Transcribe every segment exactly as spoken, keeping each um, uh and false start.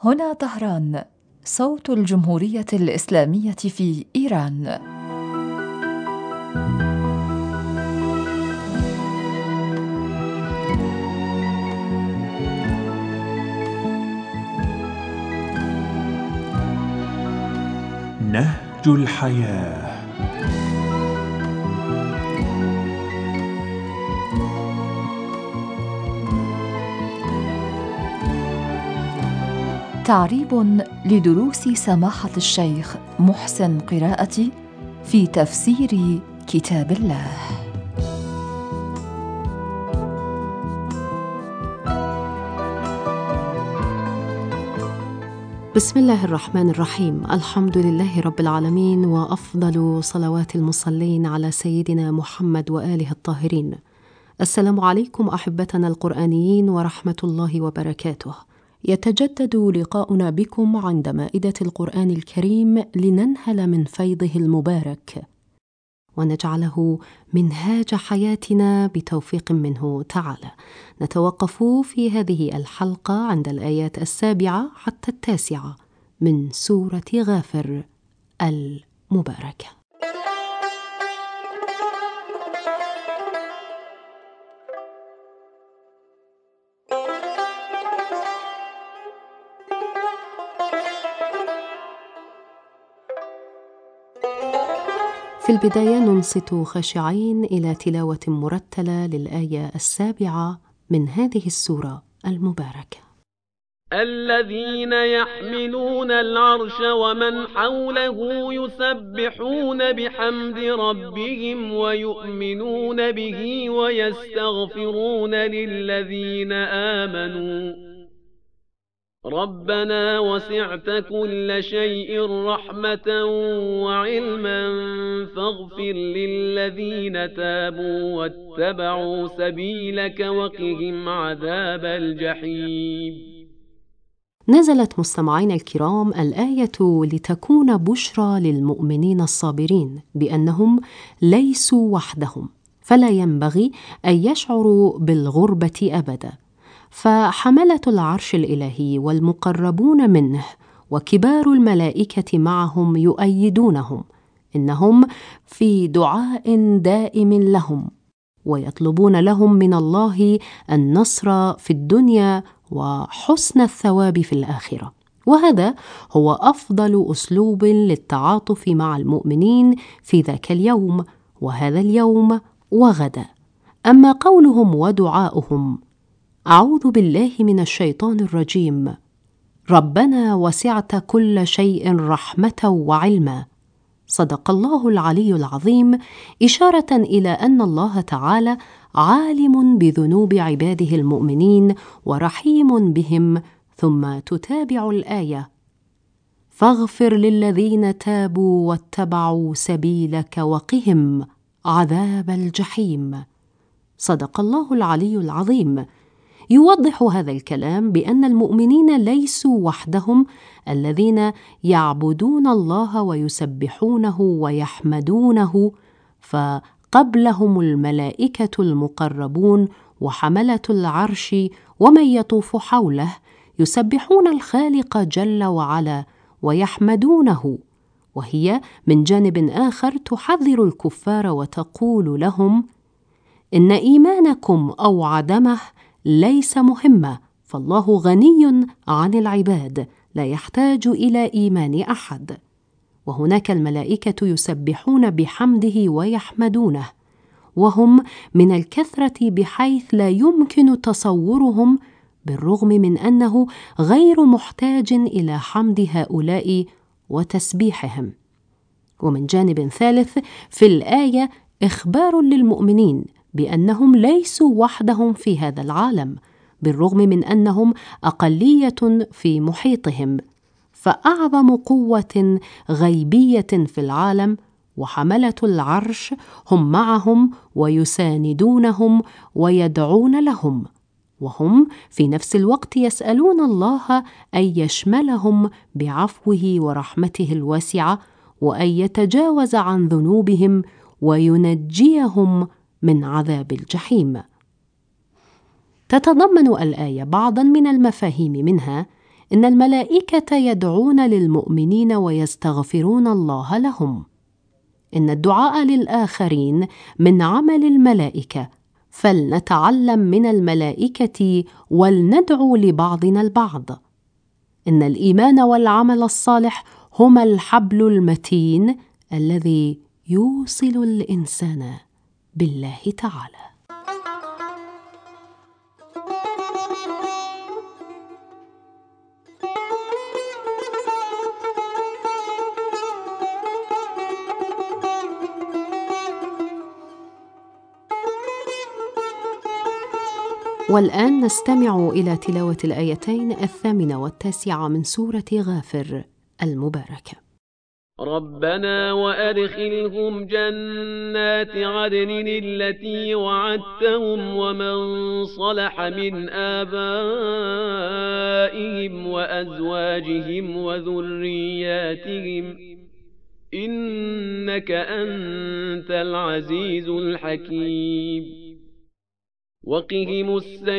هنا طهران، صوت الجمهورية الإسلامية في إيران. نهج الحياة. تعريب لدروس سماحة الشيخ محسن قراءتي في تفسير كتاب الله. بسم الله الرحمن الرحيم. الحمد لله رب العالمين، وأفضل صلوات المصلين على سيدنا محمد وآله الطاهرين. السلام عليكم أحبتنا القرآنيين ورحمة الله وبركاته. يتجدد لقاؤنا بكم عند مائدة القرآن الكريم لننهل من فيضه المبارك ونجعله منهاج حياتنا بتوفيق منه تعالى. نتوقف في هذه الحلقة عند الآيات السابعة حتى التاسعة من سورة غافر المباركة. في البداية ننصت خاشعين إلى تلاوة مرتلة للآية السابعة من هذه السورة المباركة. الذين يحملون العرش ومن حوله يسبحون بحمد ربهم ويؤمنون به ويستغفرون للذين آمنوا ربنا وسعت كل شيء رحمة وعلما فاغفر للذين تابوا واتبعوا سبيلك وقهم عذاب الجحيم. نزلت مستمعين الكرام الآية لتكون بشرى للمؤمنين الصابرين بأنهم ليسوا وحدهم، فلا ينبغي أن يشعروا بالغربة أبدا، فحملة العرش الإلهي والمقربون منه وكبار الملائكة معهم يؤيدونهم، إنهم في دعاء دائم لهم ويطلبون لهم من الله النصر في الدنيا وحسن الثواب في الآخرة. وهذا هو أفضل أسلوب للتعاطف مع المؤمنين في ذاك اليوم وهذا اليوم وغدا. أما قولهم ودعاؤهم: أعوذ بالله من الشيطان الرجيم، ربنا وسعت كل شيء رحمة وعلما، صدق الله العلي العظيم، إشارة إلى أن الله تعالى عالم بذنوب عباده المؤمنين ورحيم بهم. ثم تتابع الآية: فاغفر للذين تابوا واتبعوا سبيلك وقهم عذاب الجحيم، صدق الله العلي العظيم. يوضح هذا الكلام بأن المؤمنين ليسوا وحدهم الذين يعبدون الله ويسبحونه ويحمدونه، فقبلهم الملائكة المقربون وحملة العرش ومن يطوف حوله يسبحون الخالق جل وعلا ويحمدونه، وهي من جانب آخر تحذر الكفار وتقول لهم: إن إيمانكم أو عدمه ليس مهمة، فالله غني عن العباد لا يحتاج إلى إيمان أحد. وهناك الملائكة يسبحون بحمده ويحمدونه، وهم من الكثرة بحيث لا يمكن تصورهم، بالرغم من أنه غير محتاج إلى حمد هؤلاء وتسبيحهم. ومن جانب ثالث في الآية إخبار للمؤمنين بأنهم ليسوا وحدهم في هذا العالم، بالرغم من أنهم أقلية في محيطهم، فأعظم قوة غيبية في العالم وحملة العرش هم معهم ويساندونهم ويدعون لهم، وهم في نفس الوقت يسألون الله أن يشملهم بعفوه ورحمته الواسعة، وأن يتجاوز عن ذنوبهم وينجيهم من عذاب الجحيم. تتضمن الآية بعضا من المفاهيم، منها إن الملائكة يدعون للمؤمنين ويستغفرون الله لهم. إن الدعاء للآخرين من عمل الملائكة، فلنتعلم من الملائكة ولندعو لبعضنا البعض. إن الإيمان والعمل الصالح هما الحبل المتين الذي يوصل الإنسان بالله تعالى. والآن نستمع إلى تلاوة الآيتين الثامنة والتاسعة من سورة غافر المباركة. ربنا وأدخلهم جنات عدن التي وعدتهم ومن صلح من آبائهم وأزواجهم وذرياتهم إنك أنت العزيز الحكيم. وقهم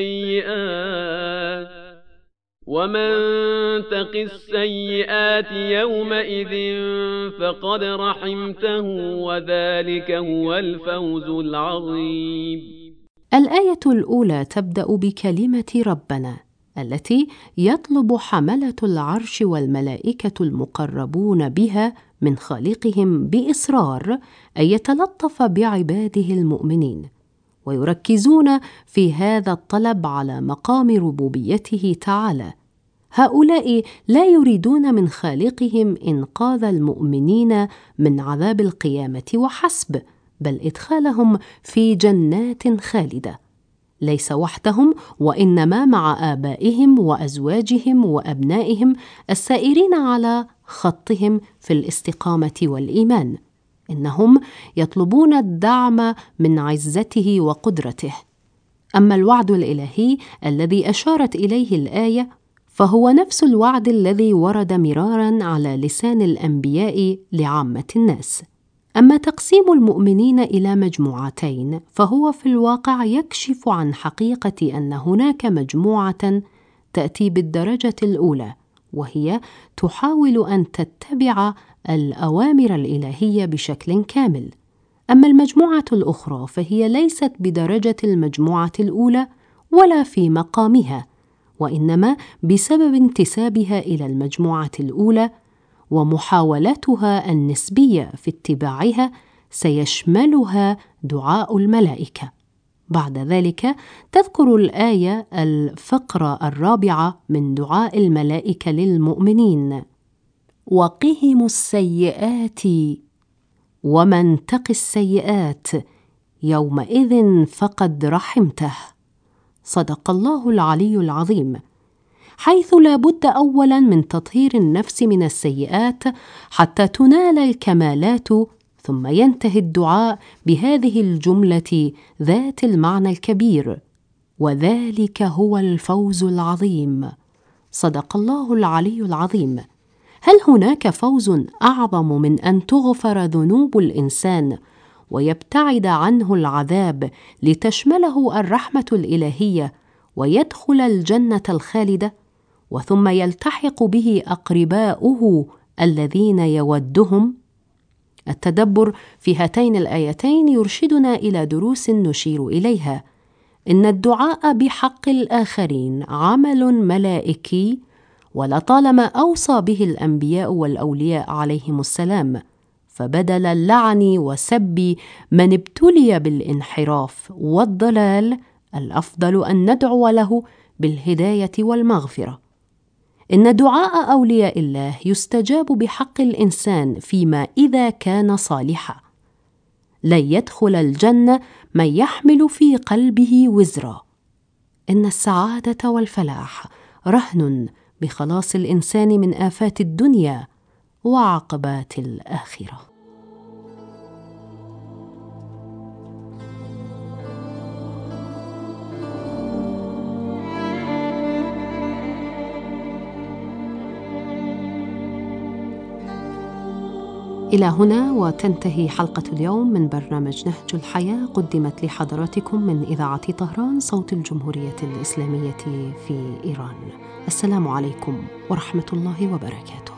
السيئات ومن تق السيئات يومئذ فقد رحمته وذلك هو الفوز العظيم. الآية الأولى تبدأ بكلمة ربنا التي يطلب حملة العرش والملائكة المقربون بها من خالقهم بإصرار أن يتلطف بعباده المؤمنين، ويركزون في هذا الطلب على مقام ربوبيته تعالى. هؤلاء لا يريدون من خالقهم إنقاذ المؤمنين من عذاب القيامة وحسب، بل إدخالهم في جنات خالدة، ليس وحدهم وإنما مع آبائهم وأزواجهم وأبنائهم السائرين على خطهم في الاستقامة والإيمان. إنهم يطلبون الدعم من عزته وقدرته. أما الوعد الإلهي الذي أشارت إليه الآية فهو نفس الوعد الذي ورد مرارا على لسان الأنبياء لعامة الناس. أما تقسيم المؤمنين إلى مجموعتين فهو في الواقع يكشف عن حقيقة أن هناك مجموعة تأتي بالدرجة الأولى، وهي تحاول أن تتبع الأوامر الإلهية بشكل كامل. أما المجموعة الأخرى فهي ليست بدرجة المجموعة الأولى ولا في مقامها، وإنما بسبب انتسابها إلى المجموعة الأولى ومحاولتها النسبية في اتباعها سيشملها دعاء الملائكة. بعد ذلك تذكر الآية الفقرة الرابعة من دعاء الملائكة للمؤمنين: وقهم السيئات ومن تق السيئات يومئذ فقد رحمته. صدق الله العلي العظيم، حيث لا بد أولا من تطهير النفس من السيئات حتى تنال الكمالات، ثم ينتهي الدعاء بهذه الجملة ذات المعنى الكبير: وذلك هو الفوز العظيم. صدق الله العلي العظيم. هل هناك فوز أعظم من أن تغفر ذنوب الإنسان ويبتعد عنه العذاب لتشمله الرحمة الإلهية ويدخل الجنة الخالدة، وثم يلتحق به أقرباؤه الذين يودهم؟ التدبر في هاتين الآيتين يرشدنا إلى دروس نشير إليها. إن الدعاء بحق الآخرين عمل ملائكي، ولطالما أوصى به الأنبياء والأولياء عليهم السلام، فبدل اللعن وسب من ابتلي بالانحراف والضلال الأفضل أن ندعو له بالهداية والمغفرة. إن دعاء أولياء الله يستجاب بحق الإنسان فيما إذا كان صالحا. لن يدخل الجنة من يحمل في قلبه وزرا. إن السعادة والفلاح رهن بخلاص الإنسان من آفات الدنيا وعقبات الآخرة. إلى هنا وتنتهي حلقة اليوم من برنامج نهج الحياة، قدمت لحضراتكم من إذاعة طهران صوت الجمهورية الإسلامية في إيران. السلام عليكم ورحمة الله وبركاته.